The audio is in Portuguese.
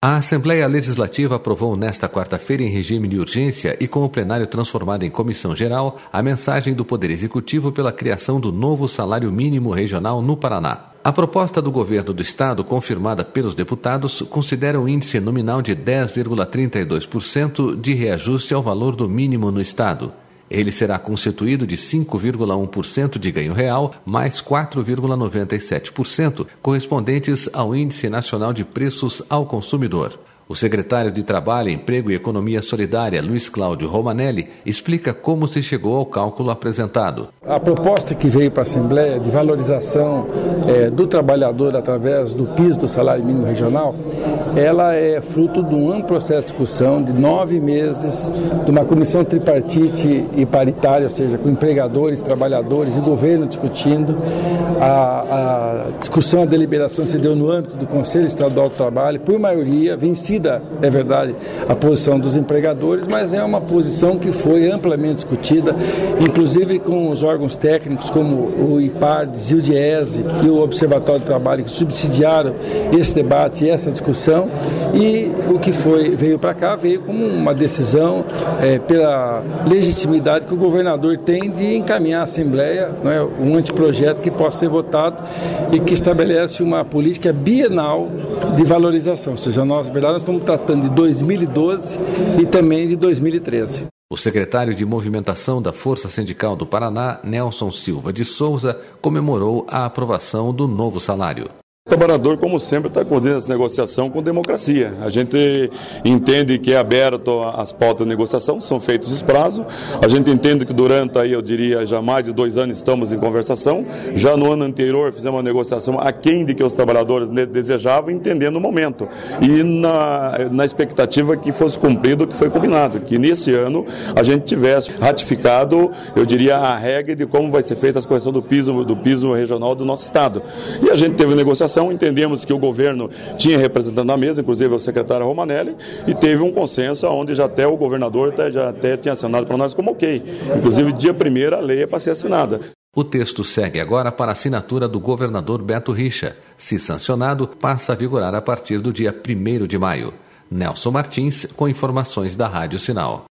A Assembleia Legislativa aprovou nesta quarta-feira, em regime de urgência e com o plenário transformado em comissão geral, a mensagem do Poder Executivo pela criação do novo salário mínimo regional no Paraná. A proposta do governo do estado, confirmada pelos deputados, considera um índice nominal de 10,32% de reajuste ao valor do mínimo no estado. Ele será constituído de 5,1% de ganho real, mais 4,97%, correspondentes ao Índice Nacional de Preços ao Consumidor. O secretário de Trabalho, Emprego e Economia Solidária, Luiz Cláudio Romanelli, explica como se chegou ao cálculo apresentado. A proposta que veio para a Assembleia de valorização do trabalhador através do piso do salário mínimo regional, ela é fruto de um amplo processo de discussão de 9 meses, de uma comissão tripartite e paritária, ou seja, com empregadores, trabalhadores e governo discutindo. A discussão, a deliberação se deu no âmbito do Conselho Estadual do Trabalho, por maioria, vencida, é verdade, a posição dos empregadores, mas é uma posição que foi amplamente discutida, inclusive com os órgãos técnicos como o IPARDES e o DIESE e o Observatório do Trabalho, que subsidiaram esse debate e essa discussão, e o que veio para cá veio como uma decisão pela legitimidade que o governador tem de encaminhar à Assembleia, um anteprojeto que possa ser votado e que estabelece uma política bienal de valorização, ou seja, na verdade nós estamos tratando de 2012 e também de 2013. O secretário de Movimentação da Força Sindical do Paraná, Nelson Silva de Souza, comemorou a aprovação do novo salário. O trabalhador, como sempre, está conduzindo essa negociação com democracia. A gente entende que é aberto as pautas de negociação, são feitos os prazos. A gente entende que durante, eu diria, já mais de 2 anos estamos em conversação. Já no ano anterior fizemos uma negociação aquém de que os trabalhadores desejavam, entendendo o momento. E na expectativa que fosse cumprido o que foi combinado, que nesse ano a gente tivesse ratificado, eu diria, a regra de como vai ser feita a correção do piso regional do nosso estado. E a gente teve negociação. Entendemos que o governo tinha representante na mesa, inclusive o secretário Romanelli, e teve um consenso onde já até o governador já até tinha assinado para nós como ok. Inclusive, dia 1º a lei é para ser assinada. O texto segue agora para a assinatura do governador Beto Richa. Se sancionado, passa a vigorar a partir do dia 1º de maio. Nelson Martins, com informações da Rádio Sinal.